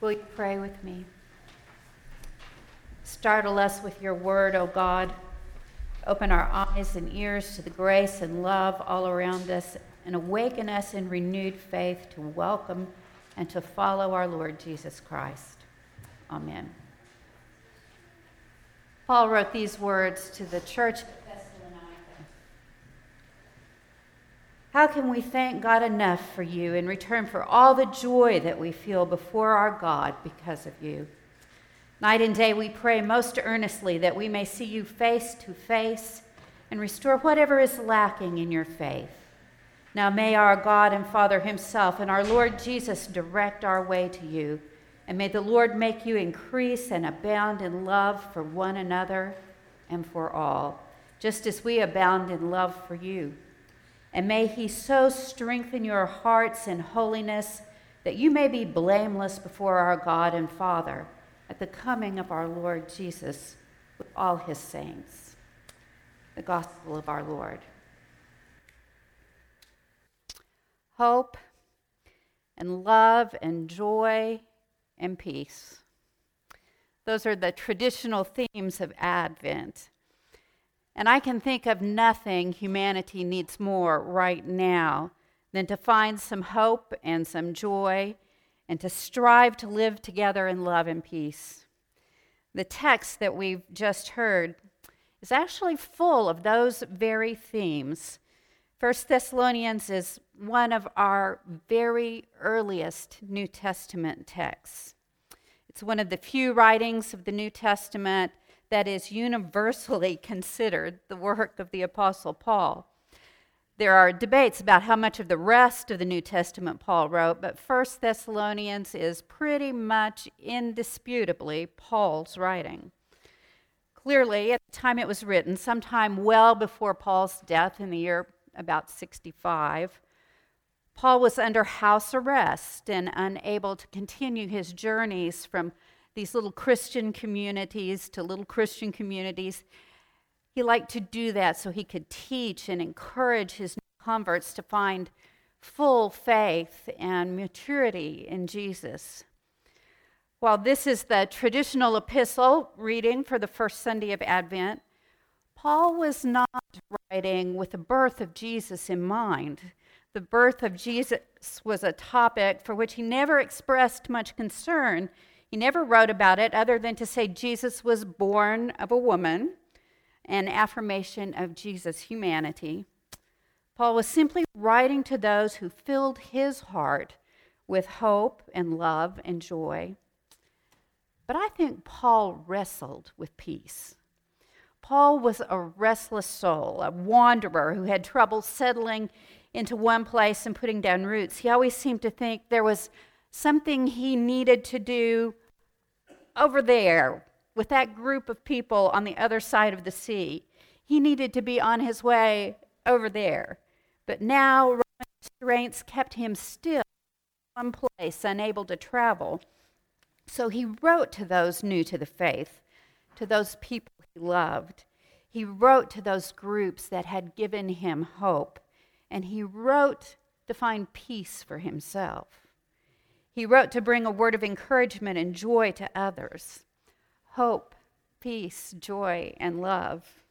Will you pray with me? Startle us with your word, O God. Open our eyes and ears to the grace and love all around us, and awaken us in renewed faith to welcome and to follow our Lord Jesus Christ. Amen. Paul wrote these words to the church at Thessalonica. How can we thank God enough for you in return for all the joy that we feel before our God because of you? Night and day we pray most earnestly that we may see you face to face and restore whatever is lacking in your faith. Now may our God and Father himself and our Lord Jesus direct our way to you, and may the Lord make you increase and abound in love for one another and for all, just as we abound in love for you. And may he so strengthen your hearts in holiness that you may be blameless before our God and Father at the coming of our Lord Jesus with all his saints. The gospel of our Lord. Hope and love and joy and peace. Those are the traditional themes of Advent. And I can think of nothing humanity needs more right now than to find some hope and some joy and to strive to live together in love and peace. The text that we've just heard is actually full of those very themes. 1 Thessalonians is one of our very earliest New Testament texts. It's one of the few writings of the New Testament that is universally considered the work of the Apostle Paul. There are debates about how much of the rest of the New Testament Paul wrote, but 1 Thessalonians is pretty much indisputably Paul's writing. Clearly, at the time it was written, sometime well before Paul's death in the year about 65, Paul was under house arrest and unable to continue his journeys from these little Christian communities to little Christian communities. He liked to do that so he could teach and encourage his converts to find full faith and maturity in Jesus. While this is the traditional epistle reading for the first Sunday of Advent, Paul was not writing with the birth of Jesus in mind. The birth of Jesus was a topic for which he never expressed much concern. He never wrote about it other than to say Jesus was born of a woman, an affirmation of Jesus' humanity. Paul was simply writing to those who filled his heart with hope and love and joy. But I think Paul wrestled with peace. Paul was a restless soul, a wanderer who had trouble settling into one place and putting down roots. He always seemed to think there was something he needed to do over there with that group of people on the other side of the sea. He needed to be on his way over there. But now Roman restraints kept him still in one place, unable to travel. So he wrote to those new to the faith, to those people he loved. He wrote to those groups that had given him hope. And he wrote to find peace for himself. He wrote to bring a word of encouragement and joy to others. Hope, peace, joy, and love.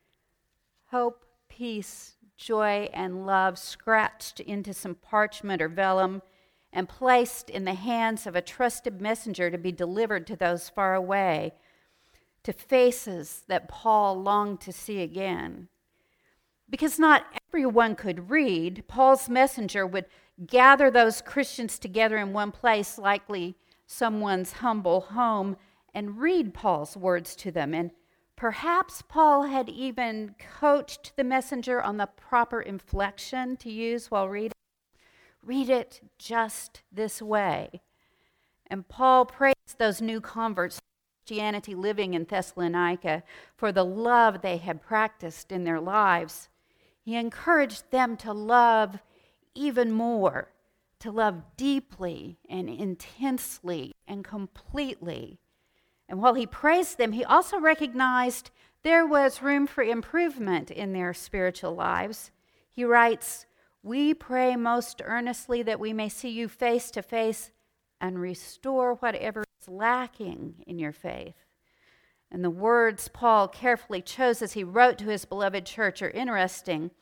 Hope, peace, joy, and love scratched into some parchment or vellum and placed in the hands of a trusted messenger to be delivered to those far away, to faces that Paul longed to see again. Because not everyone could read, Paul's messenger would gather those Christians together in one place, likely someone's humble home, and read Paul's words to them. And perhaps Paul had even coached the messenger on the proper inflection to use while reading. Read it just this way. And Paul praised those new converts to Christianity living in Thessalonica for the love they had practiced in their lives. He encouraged them to love even more, to love deeply and intensely and completely. And while he praised them, he also recognized there was room for improvement in their spiritual lives. He writes, "We pray most earnestly that we may see you face to face and restore whatever is lacking in your faith. And the words Paul carefully chose as he wrote to his beloved church are interesting.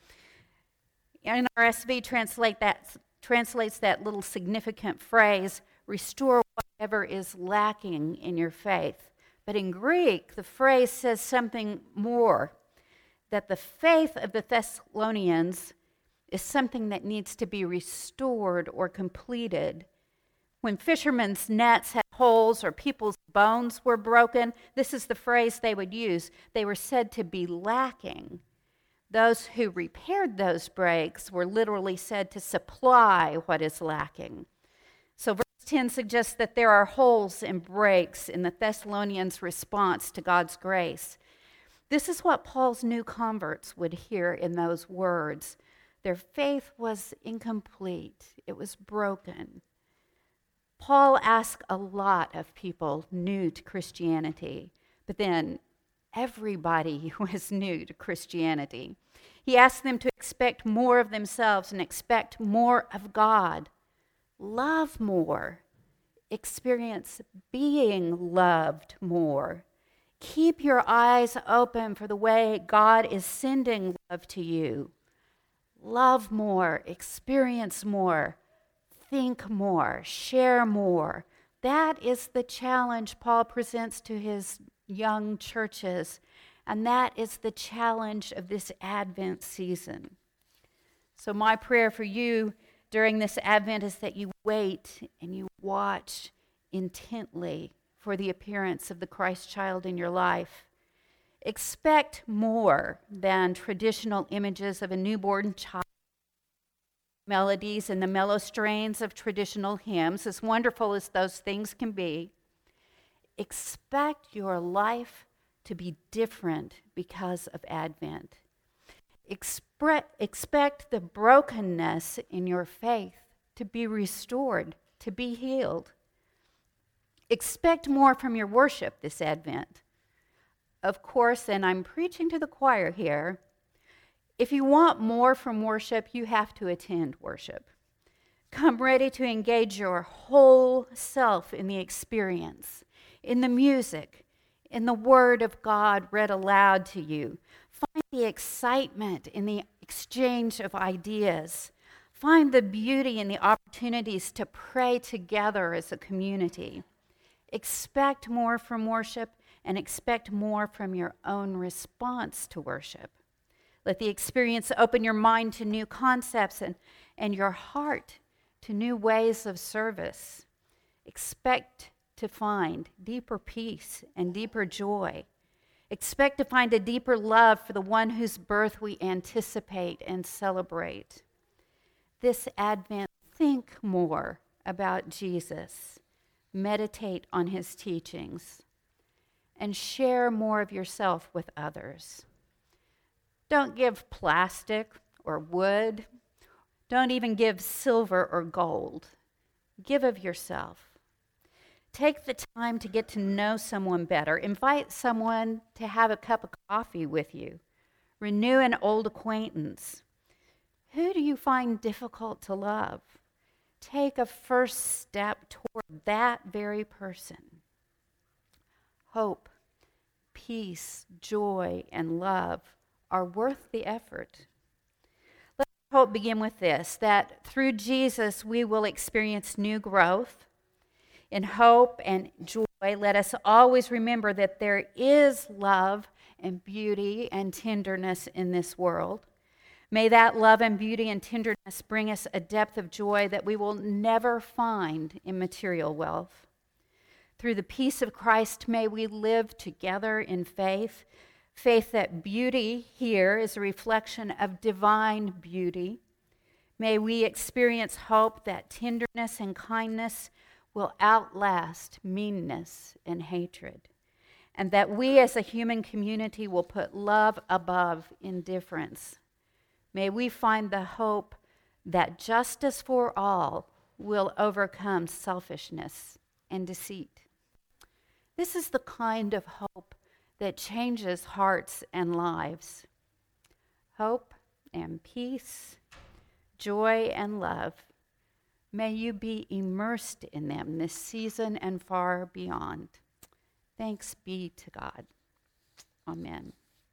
NRSV translates that little significant phrase, restore whatever is lacking in your faith. But in Greek, the phrase says something more, that the faith of the Thessalonians is something that needs to be restored or completed. When fishermen's nets had holes or people's bones were broken, this is the phrase they would use. They were said to be lacking. Those who repaired those breaks were literally said to supply what is lacking. So verse 10 suggests that there are holes and breaks in the Thessalonians' response to God's grace. This is what Paul's new converts would hear in those words. Their faith was incomplete. It was broken. Paul asked a lot of people new to Christianity, but then everybody was new to Christianity. He asked them to expect more of themselves and expect more of God. Love more. Experience being loved more. Keep your eyes open for the way God is sending love to you. Love more. Experience more. Think more. Share more. That is the challenge Paul presents to his young churches, and that is the challenge of this Advent season. So my prayer for you during this Advent is that you wait and you watch intently for the appearance of the Christ child in your life. Expect more than traditional images of a newborn child, melodies and the mellow strains of traditional hymns, as wonderful as those things can be. Expect your life to be different because of Advent. Expect the brokenness in your faith to be restored, to be healed. Expect more from your worship this Advent. Of course, and I'm preaching to the choir here, if you want more from worship, you have to attend worship. Come ready to engage your whole self in the experience, in the music, in the Word of God read aloud to you. Find the excitement in the exchange of ideas. Find the beauty in the opportunities to pray together as a community. Expect more from worship and expect more from your own response to worship. Let the experience open your mind to new concepts and your heart to new ways of service. Expect to find deeper peace and deeper joy. Expect to find a deeper love for the one whose birth we anticipate and celebrate. This Advent, think more about Jesus. Meditate on his teachings. And share more of yourself with others. Don't give plastic or wood. Don't even give silver or gold. Give of yourself. Take the time to get to know someone better. Invite someone to have a cup of coffee with you. Renew an old acquaintance. Who do you find difficult to love? Take a first step toward that very person. Hope, peace, joy, and love are worth the effort. Let hope begin with this, that through Jesus we will experience new growth. In hope and joy, let us always remember that there is love and beauty and tenderness in this world. May that love and beauty and tenderness bring us a depth of joy that we will never find in material wealth. Through the peace of Christ, may we live together in faith, faith that beauty here is a reflection of divine beauty. May we experience hope that tenderness and kindness will outlast meanness and hatred, and that we as a human community will put love above indifference. May we find the hope that justice for all will overcome selfishness and deceit. This is the kind of hope that changes hearts and lives. Hope and peace, joy and love, May you be immersed in them this season and far beyond. Thanks be to God. Amen.